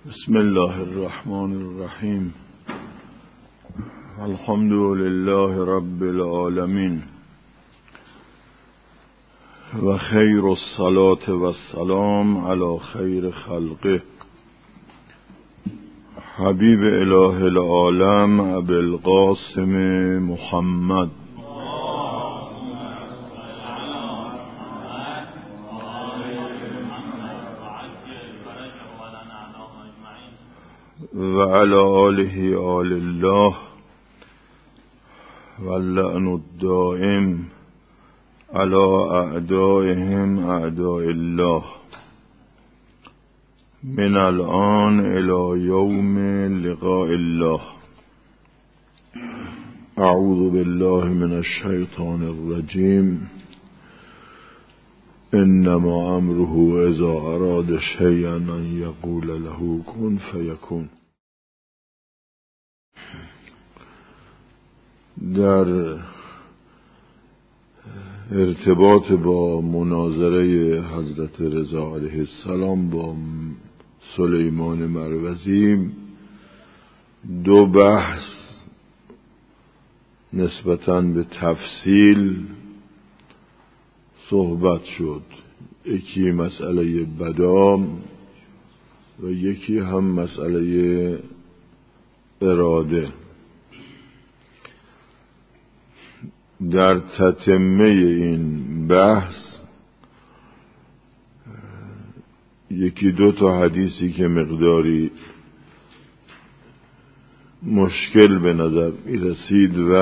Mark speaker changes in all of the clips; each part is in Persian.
Speaker 1: بسم الله الرحمن الرحیم. الحمد لله رب العالمین و خیر الصلاة و السلام علی خیر خلقه حبیب اله العالم ابی القاسم محمد و علی آله آل الله و اللعن الدائم علی اعدائهم اعداء الله من الآن الی یوم لقاء الله. اعوذ بالله من الشیطان الرجیم. انما امره اذا اراد شیئا ان یقول له کن فیکون. در ارتباط با مناظره حضرت رضا علیه السلام با سلیمان مروزی دو بحث نسبتاً به تفصیل صحبت شد. یکی مسئله بدام و یکی هم مسئله اراده. در تتمه این بحث یکی دو تا حدیثی که مقداری مشکل به نظر می رسید و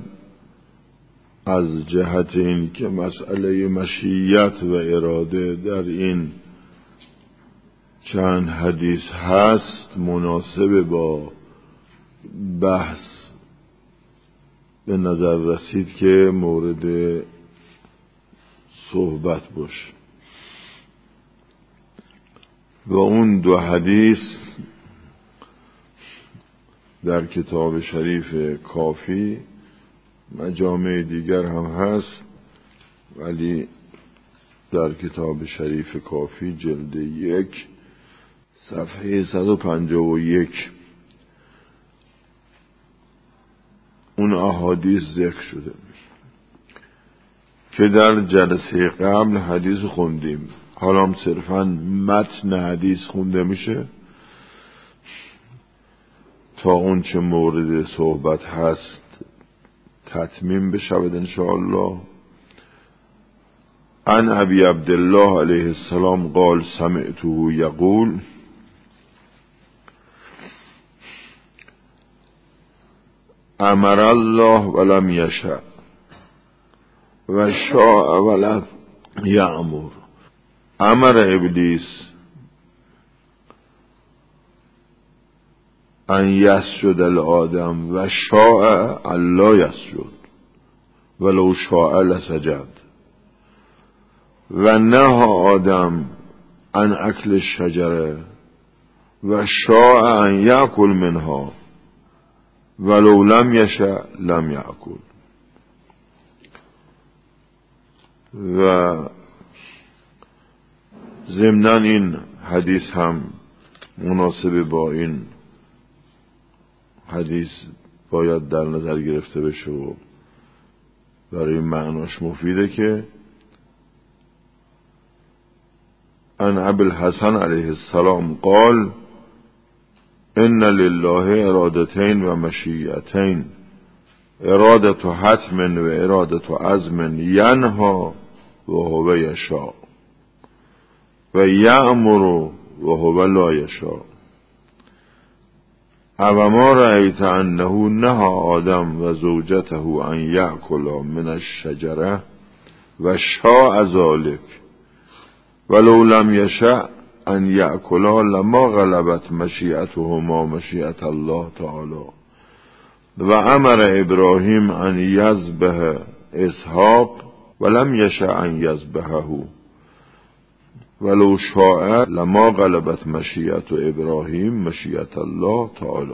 Speaker 1: از جهت این که مسئله مشیت و اراده در این چند حدیث هست مناسب با بحث به نظر رسید که مورد صحبت باشه. و اون دو حدیث در کتاب شریف کافی، مجامع دیگر هم هست ولی در کتاب شریف کافی جلد 1 صفحه 151 اون احادیث ذکر شده که در جلسه قبل حدیث خوندیم. حالا هم صرفاً متن حدیث خونده میشه تا اون چه مورد صحبت هست تتمیم بشود انشاءالله. عن ابی عبدالله علیه السلام قال سمعته یقول امر الله ولم یشاء و شاء ولم یأمر. امر ابلیس ان یسجد لآدم و شاء الا یسجد ولو شاء لسجد و نهى آدم عن اکل الشجره و شاء ان یأکل منها ولو لم یشاء لم یأکل. و ضمناً این حدیث هم مناسب با این حدیث باید در نظر گرفته بشه و برای معناش مفیده که عن ابی الحسن علیه السلام قال ان لله ارادتین و مشیتین ارادت حتم و ارادت عزم ینها و هو یشاء و یأمر و هو لا یشاء. او ما رأیت انه نهى آدم و زوجته ان یأکلا من الشجره و شاء ذلك ولو لم یشاء ان یأکلا لما غلبت مشیئتهما مشیئت الله تعالی. و امر ابراهیم ان یذبح اسحاق ولم یشاء ان یذبحه ولو شاء لما غلبت مشیئت ابراهیم مشیئت الله تعالی.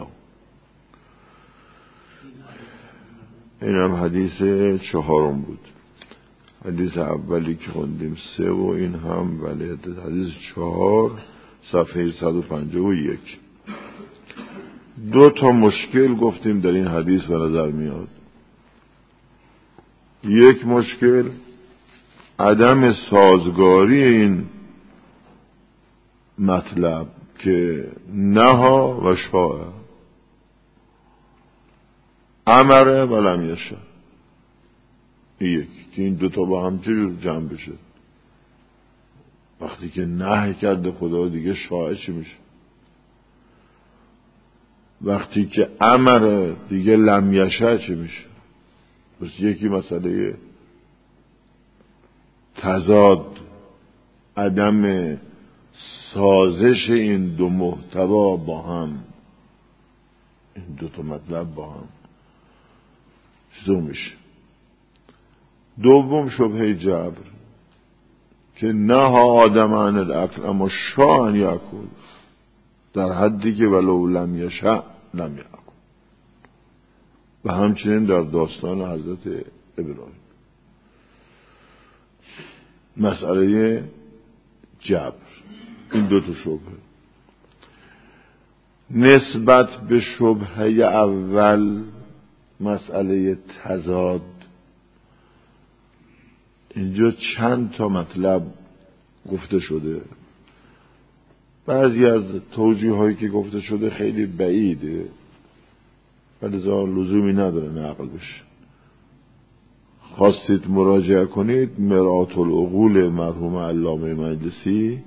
Speaker 1: این هم حدیث 4 بود. حدیث اولی که خوندیم 3 و این هم ولی حدیث 4 صفحه 151. 2 تا مشکل گفتیم در این حدیث به نظر میاد. یک مشکل عدم سازگاری این مطلب که نها و شاء، امر و لم یشاء، یک که این 2 تا با هم چجور جمع بشه؟ وقتی که نهی کرده خدا دیگه شاء چی میشه؟ وقتی که امر دیگه لم یشاء چی میشه؟ بس یکی مسئله تضاد، عدم سازش این 2 محتوا با هم، این 2 تا مطلب با هم چیزو میشه. دوم شبهه جبر که نهى آدم عن الاکل اما شاء ان یأکل، در حدی که ولو لم یشاء لم یأکل. و همچنین در داستان حضرت ابراهیم مسئله جبر. این 2 تا شبهه. نسبت به شبهه اول مسئله تضاد، اینجا چند تا مطلب گفته شده. بعضی از توجیه هایی که گفته شده خیلی بعیده ولی لزومی نداره نقل بشه. خواستید مراجعه کنید مرآت العقول مرحوم علامه مجلسی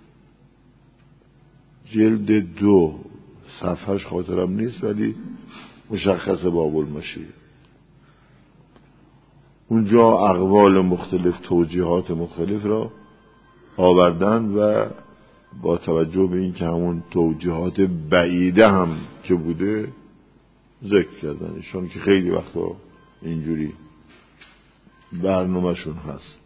Speaker 1: جلد 2 صفحش خاطرم نیست ولی مشخص باب المشیه. اونجا اقوال مختلف، توجیهات مختلف را آوردن و با توجه به این که همون توجیهات بعیده هم که بوده ذکر کردن، چون که خیلی وقتا اینجوری برنامه‌شون هست.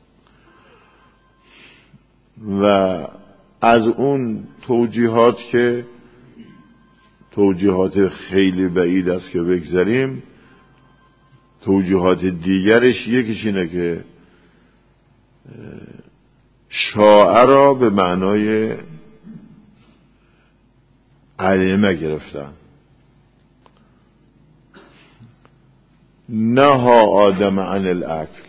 Speaker 1: و از اون توجیهات که توجیهات خیلی بعید است که بگذاریم، توجیهات دیگرش یکیش اینه که شاء را به معنای علمه گرفتن. نهى آدم عن الاکل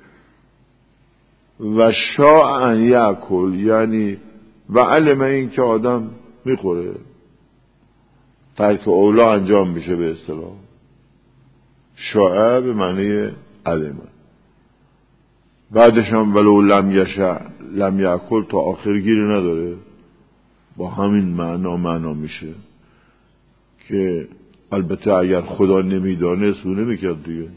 Speaker 1: و شاء ان یأکل، یعنی و علمه این که آدم میخوره، ترک اولا انجام میشه به اصطلاح. شاء به معنی علمه. بعدش هم ولو لم یشاء لم یأکل تا آخر گیری نداره، با همین معنا میشه که البته اگر خدا نمیدانست اون نمیکرد دیگه،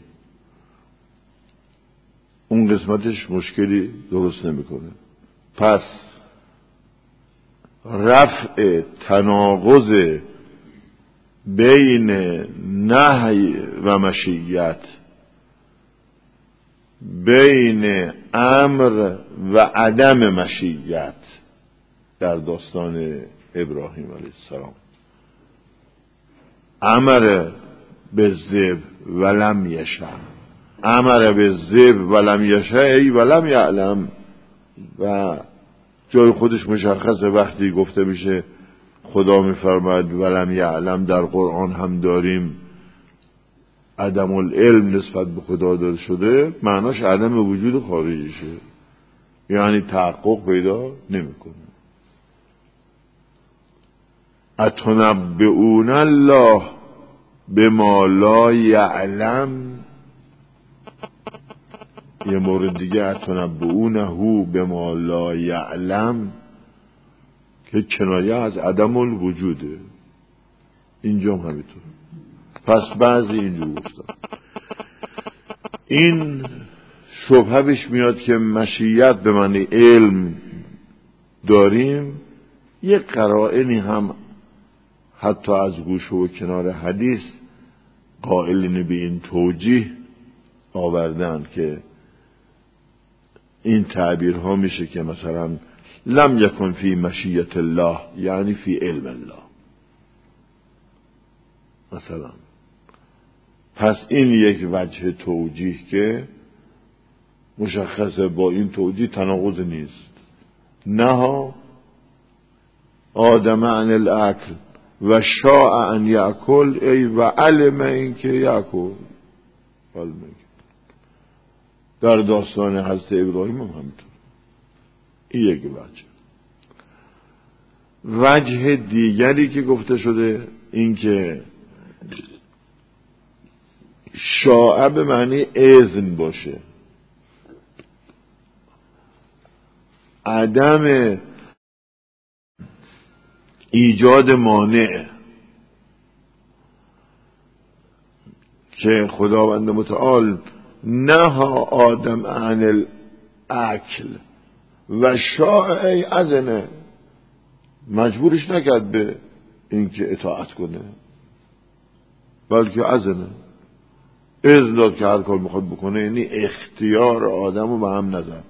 Speaker 1: اون قسمتش مشکلی درست نمیکنه. پس رفع تناقض بین نهی و مشیت، بین امر و عدم مشیت در داستان ابراهیم علیه السلام، امر بالذبح ولم یشاء، امر بالذبح ولم یشاء ای ولم یعلم. و جای خودش مشخصه وقتی گفته میشه خدا میفرماید ولم یعلم، در قرآن هم داریم عدم العلم نسبت به خدا داده شده، معناش عدم وجود خارجیشه، یعنی تحقق پیدا نمیکنه. اتنبئون الله بما لا یعلم، یه مورد دیگه اتنبئونه بما لا یعلم که کنایه از عدم الوجوده. اینجا هم همینطور. پس بعضی اینجور گفتن این شبهه بهش میاد که مشیت به معنی علم داریم. یک قرائنی هم حتی از گوشه و کنار حدیث قائلین به این توجیه آوردن که این تعبیرها میشه که مثلا لم یکن فی مشیت الله یعنی فی علم الله مثلا. پس این یک وجه توجیه که مشخصه با این توجیه تناقض نیست. نه آدم عن الاکل و شاء ان یأکل ای و علم این که یأکل. در داستان حضرت ابراهیم هم همینطور. این یک وجه دیگری که گفته شده این که شاء به معنی اذن باشه، عدم ایجاد مانع که خداوند متعال نها آدم عن الاکل و شاء ای اذنه، مجبورش نکرد به اینکه اطاعت کنه، بلکه اذنه، اذن داد که هر کار میخواد بکنه. یعنی اختیار آدم رو به هم نزد.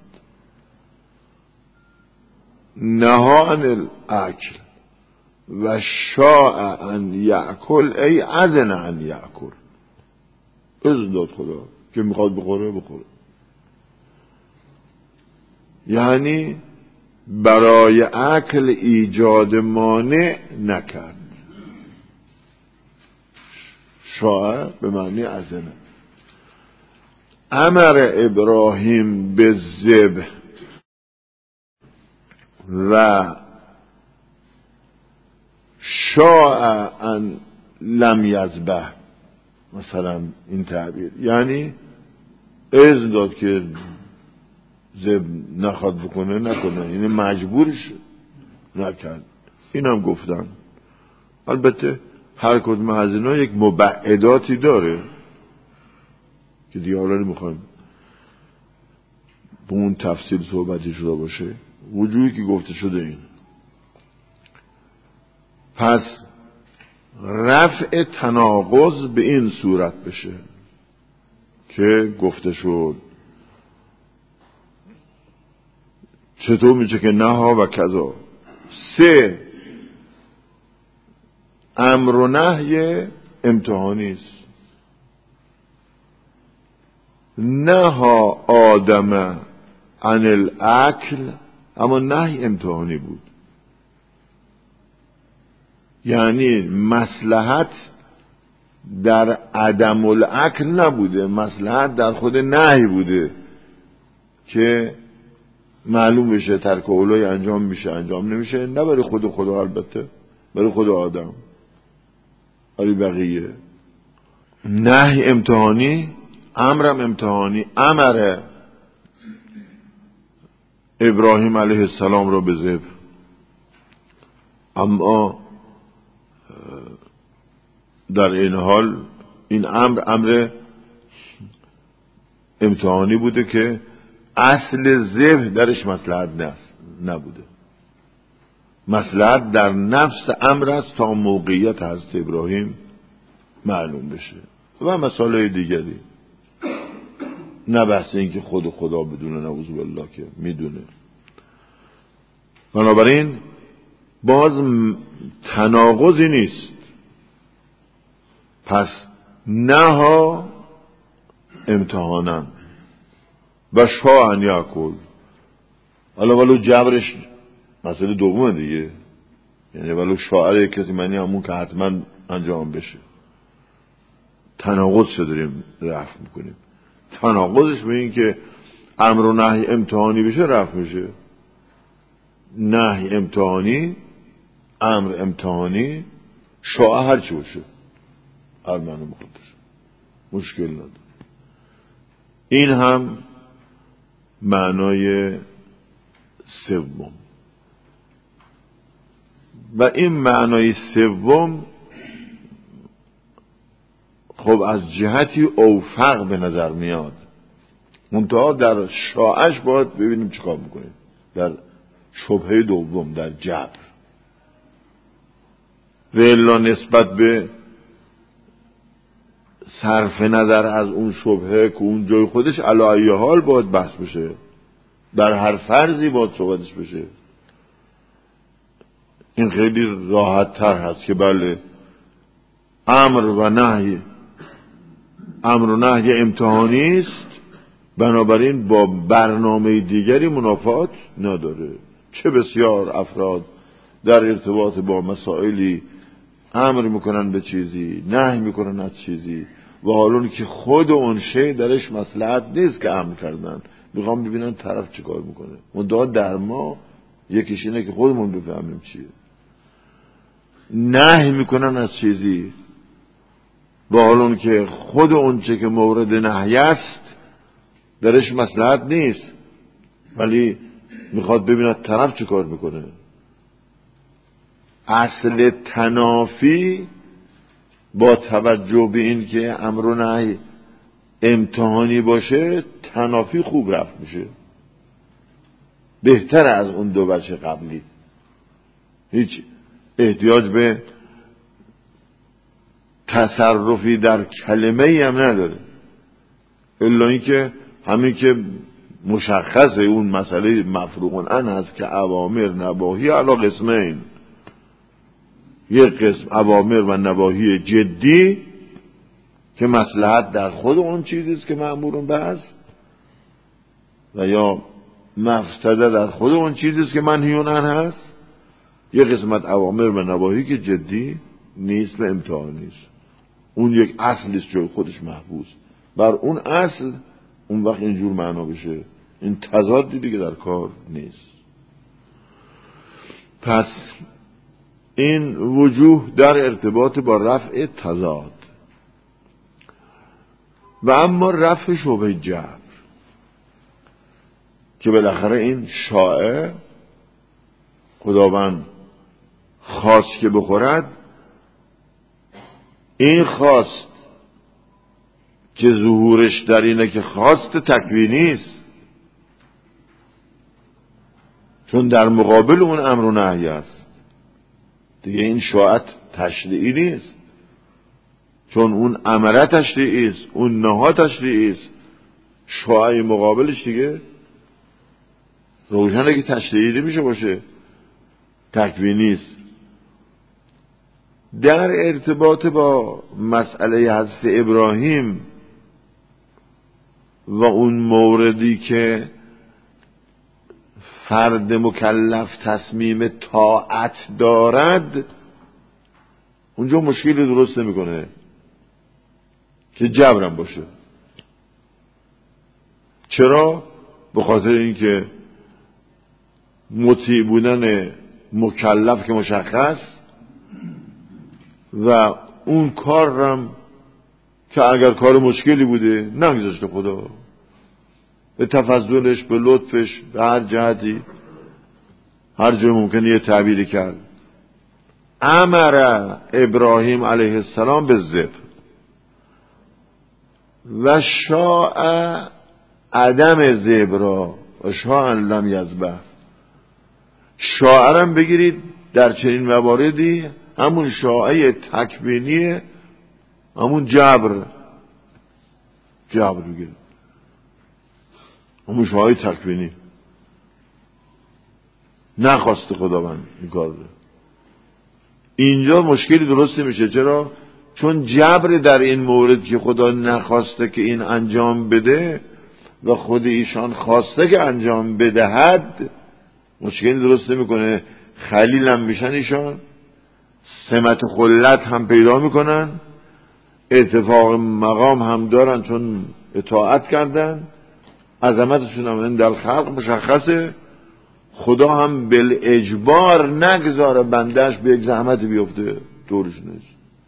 Speaker 1: نها عن الاکل و شاء ان یأکل ای اذن ان یأکل، اذن داد خدا که میخواد بخوره. یعنی برای اکل ایجاد مانع نکرد. شاء به معنی اذن. امر ابراهیم بالذبح و شاء ان لم یذبح، مثلا این تعبیر، یعنی اذن داد که ذبح نخواد بکنه نکنه، یعنی مجبورش نکرد. این هم گفتن. البته هر کدوم از اینا یک مبعداتی داره که دیگه حالا نمیخوایم به اون تفصیل صحبتی شده باشه. وجودی که گفته شده این. پس رفع تناقض به این صورت بشه که گفته شد چطور میشه که نها و کذا. 3 امر و نهی امتحانی است. نها آدم عن الاکل، اما نهی امتحانی بود. یعنی مصلحت در عدم الاکل نبوده، مصلحت در خود نهی بوده که معلوم بشه ترک اولای انجام میشه انجام نمیشه، نه برای خود خدا، البته برای خود آدم، برای بقیه. نهی امتحانی، امرم امتحانی. امر ابراهیم علیه السلام را به ذبح، اما در این حال این امر امتحانی بوده که اصل ذبح درش مصلحت نبوده. مصلحت در نفس امر است تا موقعیت حضرت ابراهیم معلوم بشه و مسائل دیگری، نه بحث این که خود خدا بدونه، نعوذ بالله که میدونه. بنابراین باز تناقضی نیست. پس نها امتحانن و شاء ان یأکل. حالا ولو جبرش مسئله دومه دیگه، یعنی ولو شاعر کسی معنی همون که حتما انجام بشه. تناقض شو داریم رفع میکنیم. تناقضش به این که امر و نهی امتحانی بشه رفع میشه. نهی امتحانی، امر امتحانی، شاعر هر چی باشه، هر معنی مخدش، مشکل نداره. این هم معنای سوم. و این معنای سوم خب از جهتی اوفق به نظر میاد، منتها در شاعش باید ببینیم چیکار میکنیم. در شبهه دوم، در جبر، و الا نسبت به صرف نظر از اون شبهه که اون جای خودش علی ای حال باید بحث بشه، در هر فرضی باید صحبتش بشه. این خیلی راحت تر هست که بله امر و نهی امتحانی است، بنابراین با برنامه دیگری منافات نداره. چه بسیار افراد در ارتباط با مسائلی امر میکنن به چیزی، نهی میکنن از چیزی، و حالون که خود اون شی درش مصلحت نیست که امر کردن، میخوام ببینن طرف چه کار میکنه. مدعا در ما یکیش اینه که خودمون بفهمیم چیه. نهی میکنن از چیزی با حالون که خود اون چه که مورد نهی است درش مصلحت نیست، ولی میخواد ببیند طرف چه کار میکنه. اصل تنافی با توجه به این که امر و نهی امتحانی باشه، تنافی خوب رفت میشه، بهتر از اون دو وجه قبلی. هیچ احتیاج به تصرفی در کلمه ای هم نداره، الا این که همین که مشخصه اون مسئله مفروغ عنه هست که اوامر نواهی علی قسمین، یک قسم اوامر و نواهی جدی که مصلحت در خود اون چیزی است که مأمورون به است، و یا مفسده در خود اون چیزی است که منهیون عنه هست. یک قسمت اوامر و نواهی که جدی نیست و امتحان نیست، اون یک اصلی است جای خودش محفوظ. بر اون اصل اون وقت اینجور معنا بشه، این تضادی دیگه در کار نیست. پس این وجوه در ارتباط با رفع تضاد. و اما رفع شبهه جبر که بالاخره این شائع خداوند خواست که بخورد، این خواست که ظهورش در اینه که خواست تکوینی است، چون در مقابل اون امر و نهی است دیگه. این شاعت تشریعی نیست، چون اون امره تشریعی است، اون نهی تشریعی است. شاعی مقابلش دیگه روشنه که تشریعی نمیشه باشه، تکوینی است. در ارتباط با مسئله حذف ابراهیم و اون موردی که فرد مکلف تصمیم طاعت دارد، اونجا مشکلی درست نمیکنه که جبرم باشه. چرا؟ به خاطر اینکه مطیع بودن مکلف که مشخص، و اون کار هم که اگر کار مشکلی بوده نگذاشته خدا، به تفضلش، به لطفش، به هر جهتی، هر جای ممکنه یه تعبیری کرد. امر ابراهیم علیه السلام به ذبح و شاء عدم ذبح را و شاء لم یذبح. شاعرم بگیرید در چنین مواردی همون شاعه تکوینی، همون جبر بگیرید، همون شاعه تکوینی نخواسته خداوند این کار رو. اینجا مشکلی درست نمیشه. چرا؟ چون جبر در این مورد که خدا نخواسته که این انجام بده و خود ایشان خواسته که انجام بدهد، مشکلی درست نمیکنه. خلیل هم میشن ایشان، سمت خلت هم پیدا میکنن، اتفاق مقام هم دارن چون اطاعت کردن، عظمتشون هم این در خلق مشخصه. خدا هم بالاجبار نگذاره بندش به یک زحمت بیفته، طورش نیست.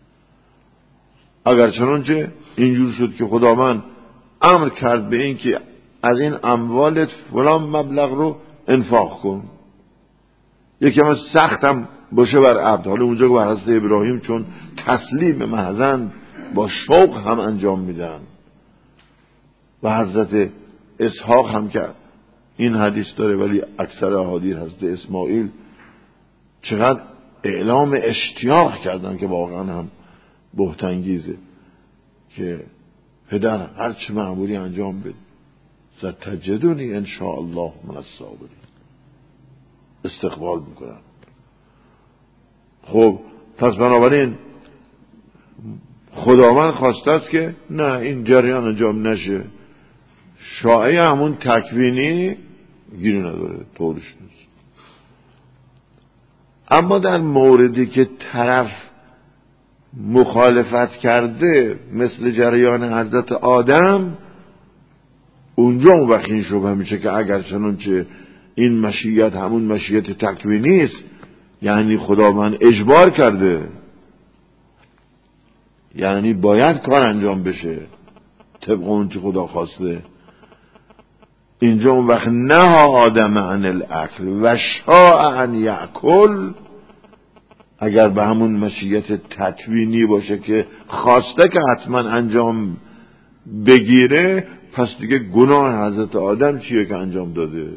Speaker 1: اگر چنانچه اینجور شد که خداوند امر کرد به این که از این اموالت فلان مبلغ رو انفاق کن، یکی هم سختم باشه بر عبد. حالا اونجا که بر حضرت ابراهیم چون تسلیم محضن با شوق هم انجام میدن، و حضرت اسحاق هم که این حدیث داره ولی اکثر احادیث حضرت اسماعیل چقدر اعلام اشتیاق کردن که واقعا هم بهت‌انگیزه که پدر هر چه مأموری انجام بده، ستجدونی ان شاء الله من الصابرین، استقبال میکنن. خب پس بنابراین خداوند خواسته است که نه این جریان انجام نشه. شایعه همون تکوینی گیری نداره، طورش نیست. اما در موردی که طرف مخالفت کرده مثل جریان حضرت آدم، اونجا اون وقت این شبه میشه که اگر چنانچه این مشیت همون مشیت تکوینی است، یعنی خداوند اجبار کرده، یعنی باید کار انجام بشه طبق اون که خدا خواسته، اینجا اون وقت نه آدم عن الاکل و شاء ان یأکل، اگر به همون مشیت تکوینی باشه که خواسته که حتما انجام بگیره، پس دیگه گناه حضرت آدم چیه که انجام داده؟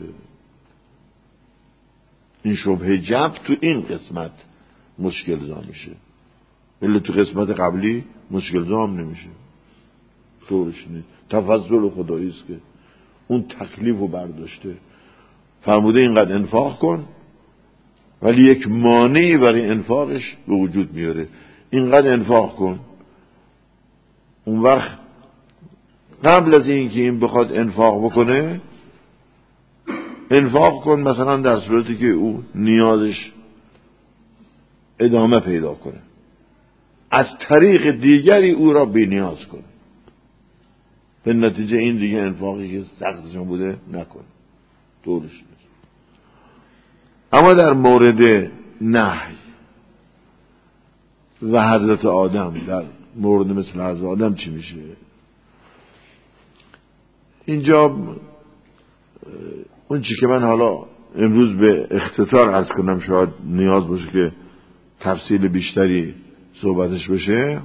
Speaker 1: این شبهه جبر تو این قسمت مشکل زا میشه، ولی تو قسمت قبلی مشکل زا هم نمیشه. طورش نیست، تفضل خدایی است که اون تکلیف رو برداشته، فرموده اینقدر انفاق کن، ولی یک مانعی برای انفاقش به وجود میاره، اینقدر انفاق کن. اون وقت قبل از اینکه این بخواد انفاق بکنه، انفاق کن مثلا در صورتی که او نیازش ادامه پیدا کنه، از طریق دیگری او را بی نیاز کنه، به نتیجه این دیگه انفاقی که سختشون بوده نکنه، طورش نیست. اما در مورد نهی و حضرت آدم، در مورد مثل حضرت آدم چی میشه؟ اینجا اون چی که من حالا امروز به اختصار عرض کنم، شاید نیاز باشه که تفصیل بیشتری صحبتش بشه،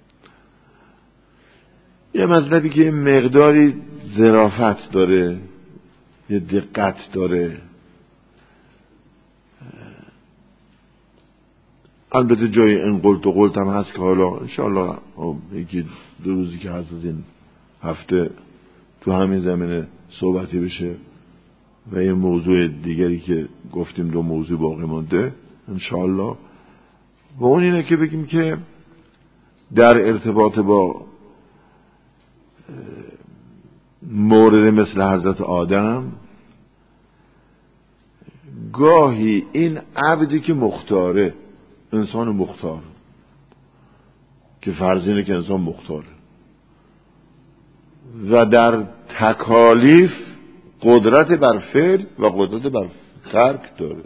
Speaker 1: یه مطلبی که مقداری ظرافت داره، یه دقت داره، البته جای این قلت و قلت هم هست که حالا انشاءالله یکی دو روزی که هست از این هفته تو همین زمینه صحبتی بشه و یه موضوع دیگری که گفتیم دو موضوع باقی مونده انشاءالله، و اون اینه که بگیم که در ارتباط با مورد مثل حضرت آدم، گاهی این عبدی که مختاره، انسان مختار که فرض اینه که انسان مختاره و در تکالیف قدرت بر فعل و قدرت بر ترک داره،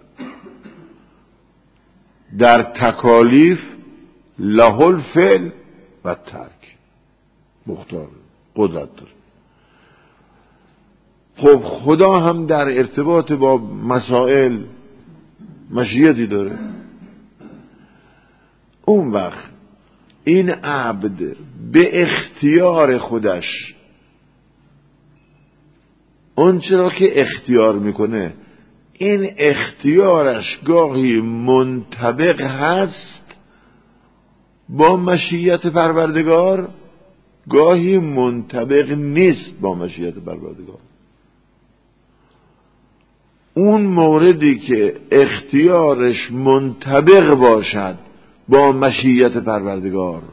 Speaker 1: در تکالیف له الفعل و ترک، مختار قدرت داره. خب خدا هم در ارتباط با مسائل مشیتی داره. اون وقت این عبد به اختیار خودش اون چرا که اختیار میکنه، این اختیارش گاهی منطبق هست با مشیت پروردگار، گاهی منطبق نیست با مشیت پروردگار. اون موردی که اختیارش منطبق باشد با مشیت پروردگار،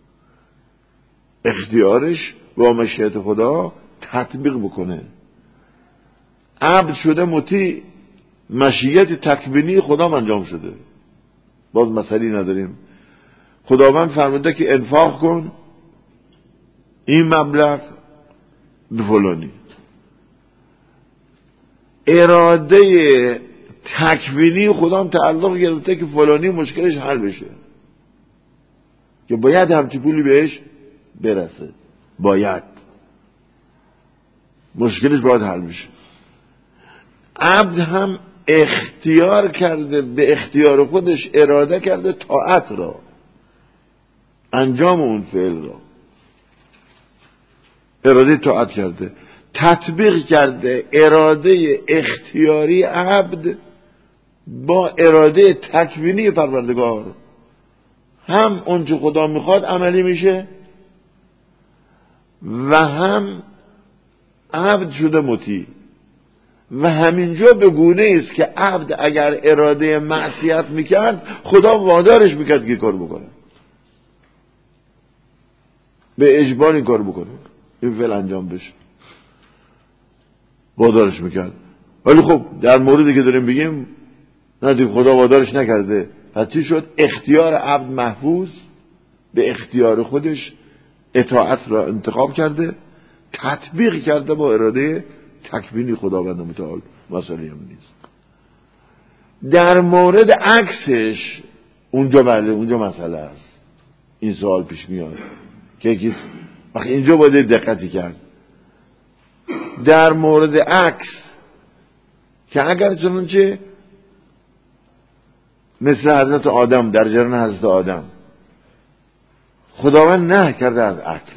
Speaker 1: اختیارش با مشیت خدا تطبیق بکنه، عبد شده مطیع، مشیت تکوینی خدا انجام شده، باز مسئله نداریم. خداوند فرموده که انفاق کن این مبلغ فلانی، اراده تکوینی خدا هم تعلق گرفته که فلانی مشکلش حل بشه، که باید همچی پولی بهش برسه، باید مشکلش باید حل بشه. عبد هم اختیار کرده، به اختیار خودش اراده کرده طاعت را، انجام اون فعل را اراده طاعت کرده، تطبیق کرده اراده اختیاری عبد با اراده تکوینی پروردگار، هم اون چه خدا میخواد عملی میشه و هم عبد شده مطیع. و همینجا به گونه است که عبد اگر اراده معصیت میکرد، خدا وادارش میکرد که کار بکنه، به اجبار این کار بکنه، این فعل انجام بشه، وادارش میکرد. ولی خب در موردی که داریم بگیم نه دیگه خدا وادارش نکرده. پس چی شد؟ اختیار عبد محفوظ، به اختیار خودش اطاعت را انتخاب کرده، تطبیق کرده با اراده تکوینی خداوند متعال. مسئله هم نیست. در مورد عکسش اونجا بله، اونجا مسئله است. این سوال پیش میاد که وقتی اینجا باید دقتی کرد در مورد عکس، که اگر چنانچه مثل حضرت آدم، در جریان حضرت آدم خداوند نه کرده از عقل،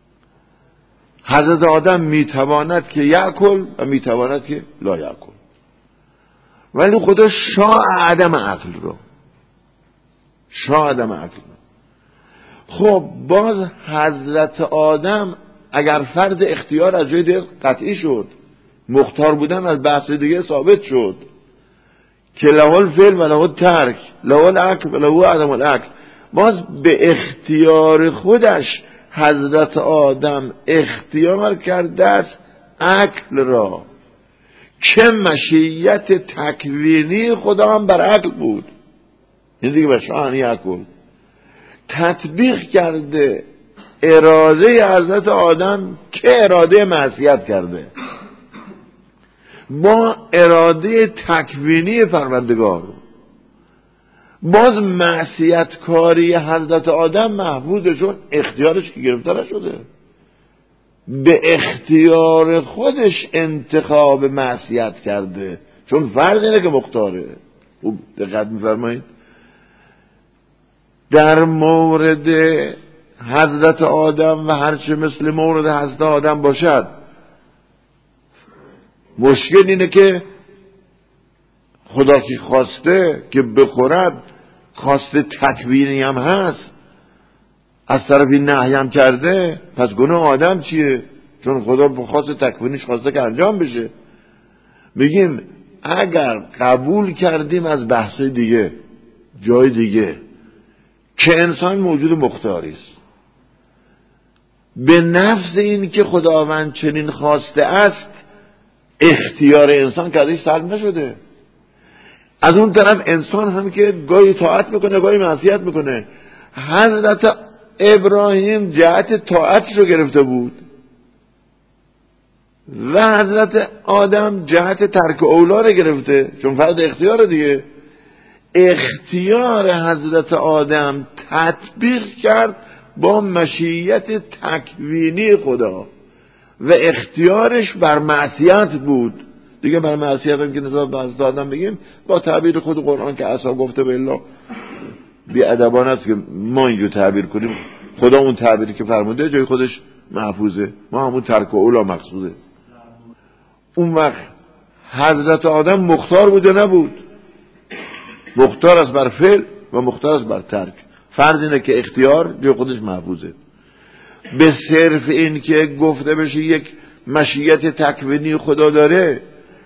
Speaker 1: حضرت آدم میتواند که یأکل و میتواند که لا یأکل، ولی خدا شاء عدم عقل رو، شاء عدم عقل رو. خب باز حضرت آدم اگر فرض اختیار از جای دیگه قطعی شد، مختار بودن از بحث دیگه ثابت شد که له الفعل و له الترک، له العقل و له عدم العقل، باز به اختیار خودش حضرت آدم اختیار کرده است عقل را که مشیت تکوینی خدا هم بر عقل بود. این دیگه به شأن یأکل تطبیق کرده اراده حضرت آدم که اراده معصیت کرده با اراده تکوینی پروردگار. باز معصیت کاری حضرت آدم محفوظه، چون اختیارش که گرفته نشده، به اختیار خودش انتخاب معصیت کرده، چون فرض اینه که مختاره. خوب دقت می‌فرمایید. در مورد حضرت آدم و هرچه مثل مورد حضرت آدم باشد، مشکل اینه که خدا که خواسته که بخورد، خواست تکوینی هم هست، از طرفی نهی هم کرده، پس گناه آدم چیه؟ چون خدا بخواست تکوینیش خواسته که انجام بشه. میگیم اگر قبول کردیم از بحث دیگه، جای دیگه، که انسان موجود مختاری است، به نفس این که خداوند چنین خواسته است، اختیار انسان که ازش سلب نشده. از اون طرف انسان هم که گاهی طاعت میکنه گاهی معصیت میکنه. حضرت ابراهیم جهت طاعتش رو گرفته بود و حضرت آدم جهت ترک اولا رو گرفته، چون فرض اختیار دیگه. اختیار حضرت آدم تطبیق کرد با مشیت تکوینی خدا و اختیارش بر معصیت بود دیگه. بر معصیت هم که نسبت به حضرت آدم بگیم، با تعبیر خود قرآن که عصا گفته به الله، بی ادبانه است که ما اینجور تعبیر کنیم. خدا اون تعبیری که فرموده جای خودش محفوظه، ما همون ترک اولا مقصوده. اون وقت حضرت آدم مختار بود یا نبود؟ مختار است بر فعل و مختار است بر ترک. فرض اینه که اختیار جای خودش محفوظه. به صرف این که گفته بشه یک مشیت تکوینی خدا داره،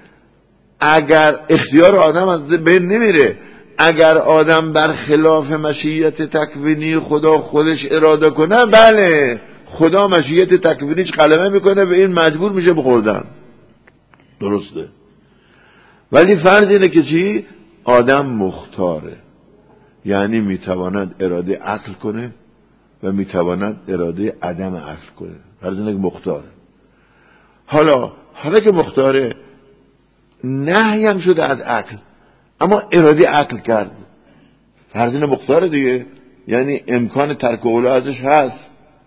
Speaker 1: اگر اختیار آدم از بین نمیره، اگر آدم بر خلاف مشیت تکوینی خدا خودش اراده کنه، بله خدا مشیت تکوینیش غلبه میکنه و این مجبور میشه بخوردن. درسته. ولی فرض اینه که چی؟ آدم مختاره، یعنی میتواند اراده عقل کنه و میتواند اراده عدم عقل کنه. فرض اینه که مختاره. حالا که مختاره، نهی هم شده از عقل، اما اراده عقل کرد. فرض اینه مختاره دیگه، یعنی امکان ترک اولا ازش هست.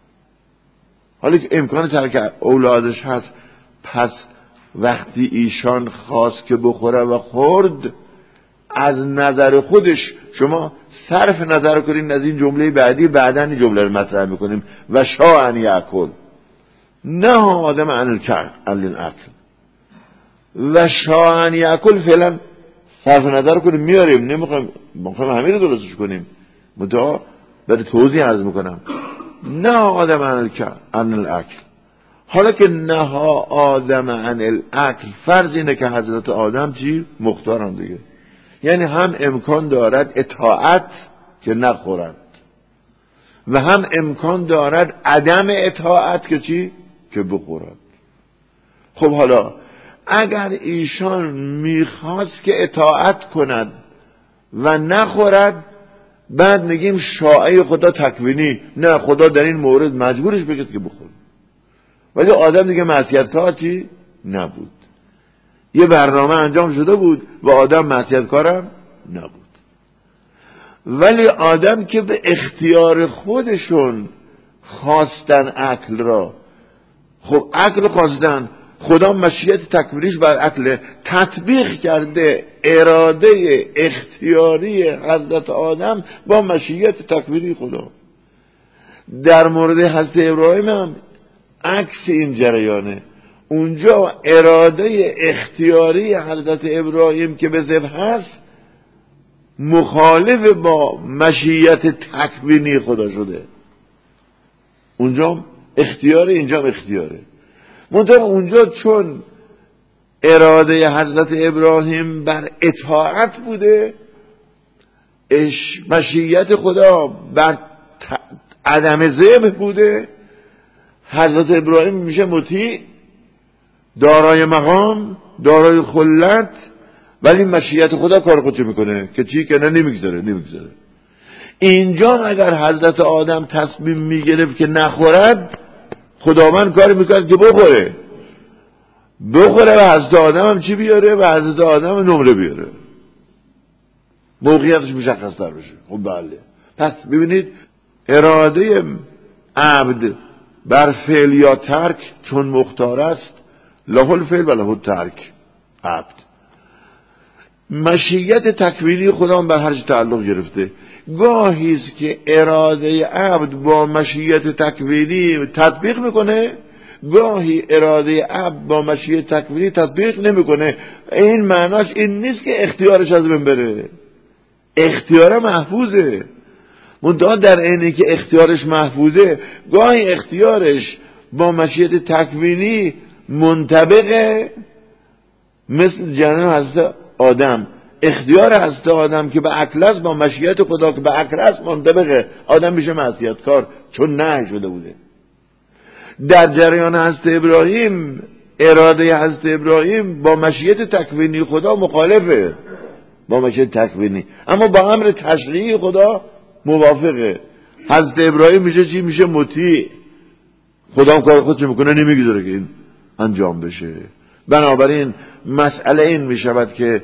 Speaker 1: حالا که امکان ترک اولا ازش هست، پس وقتی ایشان خواست که بخوره و خورد، از نظر خودش شما صرف نظر کنین از این جمله بعدی، بعداً این جمله رو مطرح میکنیم و شاء ان یأکل نه آدم عن العقل و شاء ان یأکل فعلا صرف نظر کنیم میاریم، نمیخوایم همین رو درستش کنیم، متأ برای توضیح عرض میکنم. نه آدم عن العقل. حالا که نها آدم عن العقل، فرض اینه که حضرت آدم چی؟ مختارن دیگه، یعنی هم امکان دارد اطاعت که نخورد و هم امکان دارد عدم اطاعت که چی؟ که بخورد. خب حالا اگر ایشان میخواست که اطاعت کند و نخورد، بعد میگیم شائع خدا تکوینی، نه خدا در این مورد مجبورش بگه که بخور. ولی آدم دیگه معصیت‌کاری نبود، یه برنامه انجام شده بود و آدم معصیت‌کارم نبود. ولی آدم که به اختیار خودشون خواستن عقل را، خب عقل خواستن، خدا مشیت تکوینیش بر عقل تطبیق کرده اراده اختیاری حضرت آدم با مشیت تکوینی خدا. در مورد حضرت ابراهیم هم عکس این جریانه. اونجا اراده اختیاری حضرت ابراهیم که به ذبح هست مخالف با مشیت تکوینی خدا شده. اونجا اختیاره، اینجا اختیاره. منطقه اونجا چون اراده حضرت ابراهیم بر اطاعت بوده، مشیت خدا بر عدم ذبح بوده، حضرت ابراهیم میشه مطیع، دارای مقام، دارای خلت، ولی مشیت خدا کار خودش میکنه که چی که نمیگذاره. اینجا اگر حضرت آدم تصمیم میگرفت که نخورد، خداوند کار میکرد که بخوره و حضرت آدم هم چی بیاره؟ و حضرت آدم هم نمره بیاره، موقعیتش مشخص تر بشه. خب بله، پس ببینید اراده عبد بر فعل یا ترک چون مختار است، له الفعل و له الترک. عبد مشیت تکوینی خدا بر هر چی تعلق گرفته. گاهی است که اراده عبد با مشیت تکوینی تطبیق میکنه، گاهی اراده عبد با مشیت تکوینی تطبیق نمیکنه. این معناش این نیست که اختیارش از بین بره، اختیار محفوظه. منتها در اینی که اختیارش محفوظه، گاهی اختیارش با مشیت تکوینی منطبقه، مثل جنان حضرت آدم. اختیار حضرت آدم که به عقل است با مشیت خدا که به عقل است منطبقه، آدم میشه معصیتکار چون نهی شده بوده. در جریان حضرت ابراهیم اراده حضرت ابراهیم با مشیت تکوینی خدا مخالفه، با مشیت تکوینی، اما با امر تشریعی خدا موافقه. حضرت ابراهیم میشه چی؟ میشه مطیع، خدا هم کار خودش میکنه، نمیگذاره که این انجام بشه. بنابراین مسئله این میشود که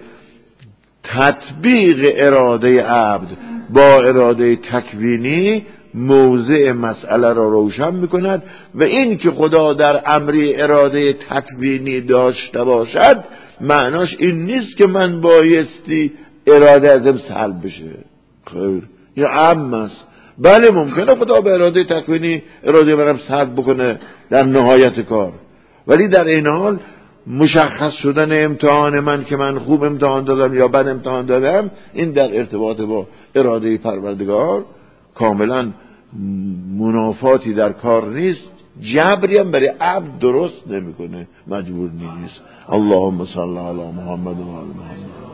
Speaker 1: تطبیق اراده عبد با اراده تکوینی موضع مسئله را روشن میکند و این که خدا در امری اراده تکوینی داشته باشد معناش این نیست که من بایستی اراده ازم سلب بشه. خیر، یا عام است. بله ممکنه خدا به اراده تکوینی اراده منم سلب بکنه در نهایت کار، ولی در این حال مشخص شدن امتحان من که من خوب امتحان دادم یا بد امتحان دادم، این در ارتباط با اراده پروردگار کاملا منافاتی در کار نیست. جبری هم برای عبد درست نمیکنه، مجبور نیست. اللهم صل علی محمد و آل محمد.